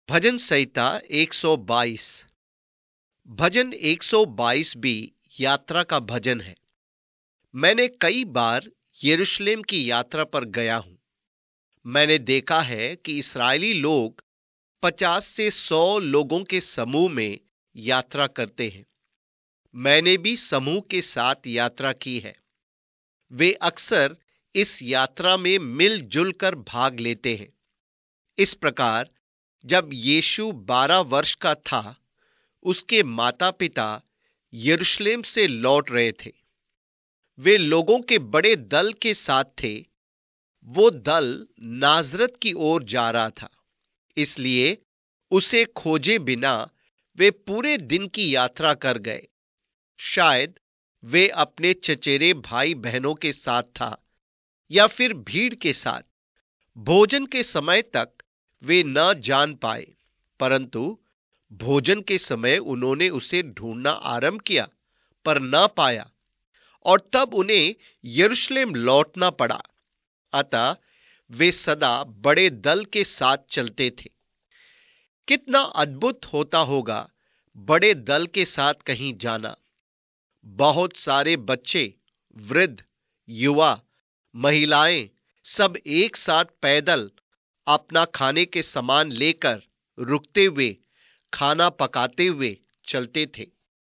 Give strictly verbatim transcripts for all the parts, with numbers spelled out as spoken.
भजन संहिता एक सौ बाईस। भजन एक सौ बाईस भी यात्रा का भजन है। मैंने कई बार यरूशलेम की यात्रा पर गया हूं। मैंने देखा है कि इस्राएली लोग पचास से सौ लोगों के समूह में यात्रा करते हैं। मैंने भी समूह के साथ यात्रा की है। वे अक्सर इस यात्रा में मिलजुल कर भाग लेते हैं। इस प्रकार जब यीशु बारह वर्ष का था, उसके माता पिता यरूशलेम से लौट रहे थे। वे लोगों के बड़े दल के साथ थे। वो दल नाजरत की ओर जा रहा था, इसलिए उसे खोजे बिना वे पूरे दिन की यात्रा कर गए। शायद वे अपने चचेरे भाई बहनों के साथ था या फिर भीड़ के साथ। भोजन के समय तक वे न जान पाए, परंतु भोजन के समय उन्होंने उसे ढूंढना आरंभ किया पर न पाया, और तब उन्हें यरूशलेम लौटना पड़ा। अतः वे सदा बड़े दल के साथ चलते थे। कितना अद्भुत होता होगा बड़े दल के साथ कहीं जाना। बहुत सारे बच्चे, वृद्ध, युवा, महिलाएं सब एक साथ पैदल अपना खाने के सामान लेकर रुकते हुए, खाना पकाते हुए चलते थे।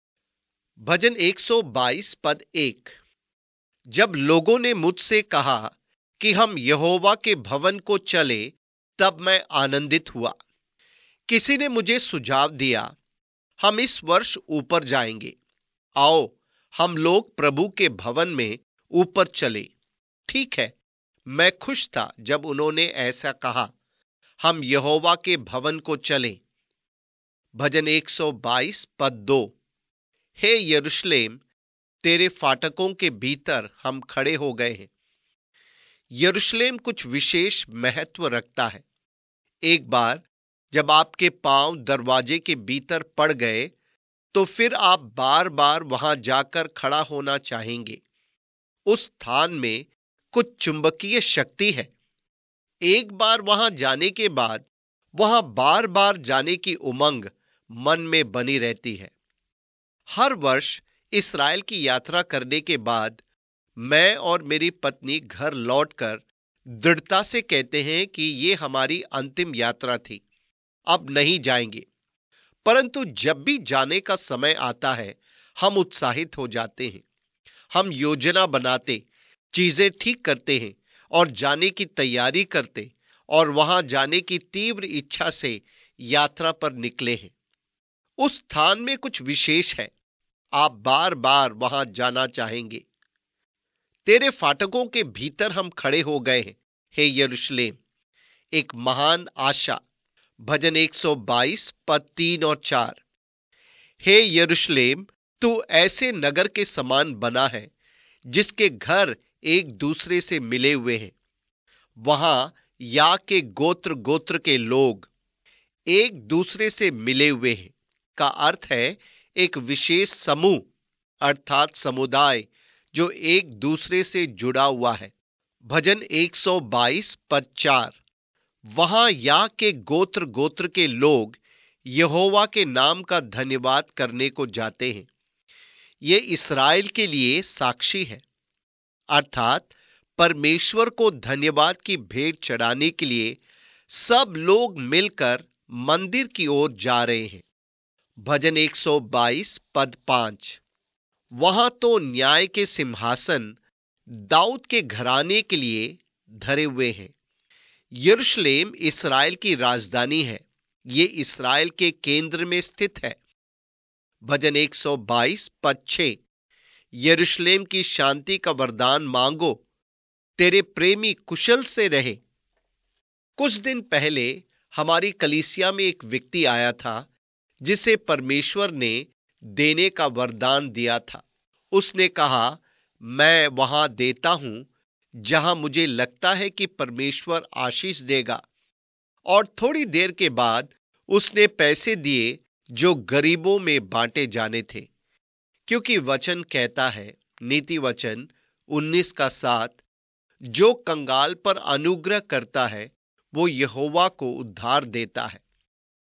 भजन एक सौ बाईस पद एक। जब लोगों ने मुझसे कहा कि हम यहोवा के भवन को चले, तब मैं आनंदित हुआ। किसी ने मुझे सुझाव दिया, हम इस वर्ष ऊपर जाएंगे, आओ हम लोग प्रभु के भवन में ऊपर चले। ठीक है, मैं खुश था जब उन्होंने ऐसा कहा, हम यहोवा के भवन को चलें। भजन एक सौ बाईस पद दो। हे यरूशलेम, तेरे फाटकों के भीतर हम खड़े हो गए हैं। यरूशलेम कुछ विशेष महत्व रखता है। एक बार जब आपके पांव दरवाजे के भीतर पड़ गए, तो फिर आप बार बार वहां जाकर खड़ा होना चाहेंगे। उस स्थान में कुछ चुंबकीय शक्ति है। एक बार वहां जाने के बाद वहां बार बार जाने की उमंग मन में बनी रहती है। हर वर्ष इस्राएल की यात्रा करने के बाद मैं और मेरी पत्नी घर लौटकर दृढ़ता से कहते हैं कि ये हमारी अंतिम यात्रा थी, अब नहीं जाएंगे। परंतु जब भी जाने का समय आता है, हम उत्साहित हो जाते हैं। हम योजना बनाते, चीजें ठीक करते हैं और जाने की तैयारी करते, और वहां जाने की तीव्र इच्छा से यात्रा पर निकले हैं। उस स्थान में कुछ विशेष है। आप बार बार वहां जाना चाहेंगे। तेरे फाटकों के भीतर हम खड़े हो गए हैं, हे यरूशलेम। एक महान आशा। भजन एक सौ बाईस पद तीन और चार। हे यरूशलेम, तू ऐसे नगर के समान बना है जिसके घर एक दूसरे से मिले हुए हैं। वहां या के गोत्र गोत्र के लोग एक दूसरे से मिले हुए हैं का अर्थ है एक विशेष समूह, अर्थात समुदाय जो एक दूसरे से जुड़ा हुआ है। भजन एक सौ बाईस पद चार। वहां या के गोत्र गोत्र के लोग यहोवा के नाम का धन्यवाद करने को जाते हैं। ये इस्राएल के लिए साक्षी है, अर्थात परमेश्वर को धन्यवाद की भेंट चढ़ाने के लिए सब लोग मिलकर मंदिर की ओर जा रहे हैं। भजन एक सौ बाईस पद पांच। वहां तो न्याय के सिंहासन दाऊद के घराने के लिए धरे हुए हैं। यरूशलेम इस्राएल की राजधानी है। ये इस्राएल के केंद्र में स्थित है। भजन एक सौ बाईस पद छह। यरूशलेम की शांति का वरदान मांगो, तेरे प्रेमी कुशल से रहे। कुछ दिन पहले हमारी कलीसिया में एक व्यक्ति आया था जिसे परमेश्वर ने देने का वरदान दिया था। उसने कहा, मैं वहां देता हूं जहां मुझे लगता है कि परमेश्वर आशीष देगा। और थोड़ी देर के बाद उसने पैसे दिए जो गरीबों में बांटे जाने थे, क्योंकि वचन कहता है, नीति वचन उन्नीस का सात, जो कंगाल पर अनुग्रह करता है वो यहोवा को उद्धार देता है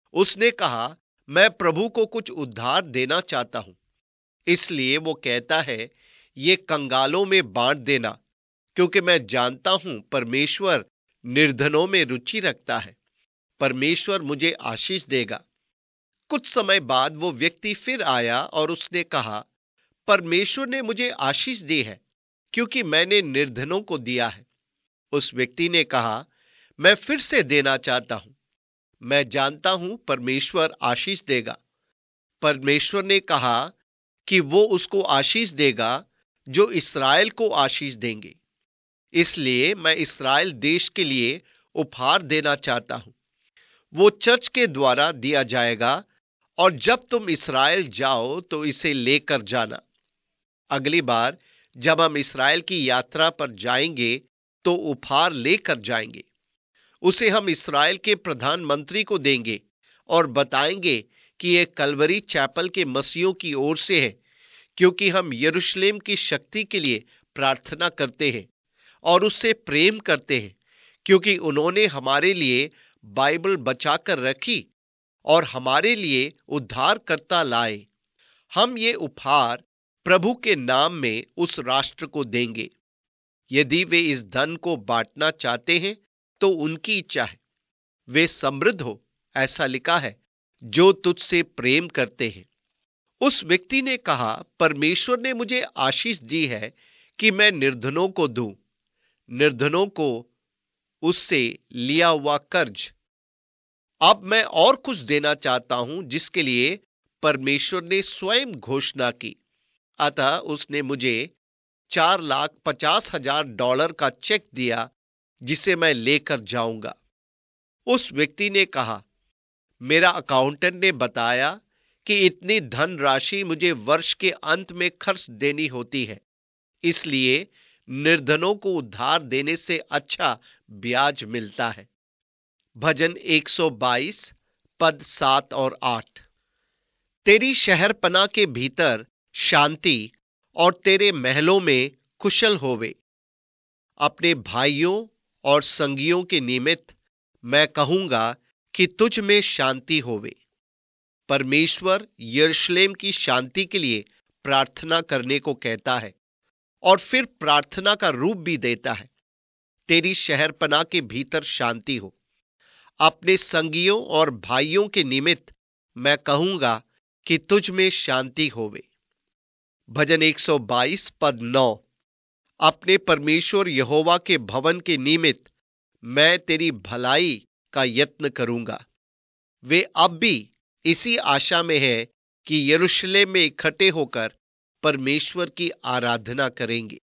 उसने कहा, मैं प्रभु को कुछ उद्धार देना चाहता हूं, इसलिए वो कहता है ये कंगालों में बांट देना, क्योंकि मैं जानता हूं परमेश्वर निर्धनों में रुचि रखता है। परमेश्वर मुझे आशीष देगा। कुछ समय बाद वो व्यक्ति फिर आया और उसने कहा, परमेश्वर ने मुझे आशीष दी है, क्योंकि मैंने निर्धनों को दिया है। उस व्यक्ति ने कहा, मैं फिर से देना चाहता हूं। मैं जानता हूं परमेश्वर आशीष देगा। परमेश्वर ने कहा कि वो उसको आशीष देगा जो इस्राएल को आशीष देंगे। इसलिए मैं इस्राएल देश के लिए उपहार देना चाहता हूं। वो चर्च के द्वारा दिया जाएगा, और जब तुम इस्राएल जाओ तो इसे लेकर जाना। अगली बार जब हम इस्राएल की यात्रा पर जाएंगे तो उपहार लेकर जाएंगे। उसे हम इस्राएल के प्रधानमंत्री को देंगे और बताएंगे कि यह कलवरी चैपल के मसीहों की ओर से है, क्योंकि हम यरूशलेम की शक्ति के लिए प्रार्थना करते हैं और उससे प्रेम करते हैं, क्योंकि उन्होंने हमारे लिए बाइबल बचाकर रखी और हमारे लिए उद्धारकर्ता लाए। हम ये उपहार प्रभु के नाम में उस राष्ट्र को देंगे। यदि वे इस धन को बांटना चाहते हैं तो उनकी इच्छा है। वे समृद्ध हो, ऐसा लिखा है, जो तुझसे प्रेम करते हैं। उस व्यक्ति ने कहा, परमेश्वर ने मुझे आशीष दी है कि मैं निर्धनों को दूं, निर्धनों को उससे लिया हुआ कर्ज। अब मैं और कुछ देना चाहता हूं जिसके लिए परमेश्वर ने स्वयं घोषणा की। अतः उसने मुझे चार लाख पचास हजार डॉलर का चेक दिया, जिसे मैं लेकर जाऊंगा। उस व्यक्ति ने कहा, मेरा अकाउंटेंट ने बताया कि इतनी धनराशि मुझे वर्ष के अंत में खर्च देनी होती है, इसलिए निर्धनों को उधार देने से अच्छा ब्याज मिलता है। भजन एक सौ बाईस पद सात और आठ। तेरी शहरपनाह के भीतर शांति और तेरे महलों में कुशल होवे। अपने भाइयों और संगियों के निमित्त मैं कहूंगा कि तुझ में शांति होवे। परमेश्वर यरूशलेम की शांति के लिए प्रार्थना करने को कहता है और फिर प्रार्थना का रूप भी देता है। तेरी शहरपनाह के भीतर शांति हो। अपने संगियों और भाइयों के निमित्त मैं कहूंगा कि तुझ में शांति होवे। भजन एक सौ बाईस पद नौ। अपने परमेश्वर यहोवा के भवन के निमित्त मैं तेरी भलाई का यत्न करूंगा। वे अब भी इसी आशा में है कि यरूशलेम में इकट्ठे होकर परमेश्वर की आराधना करेंगे।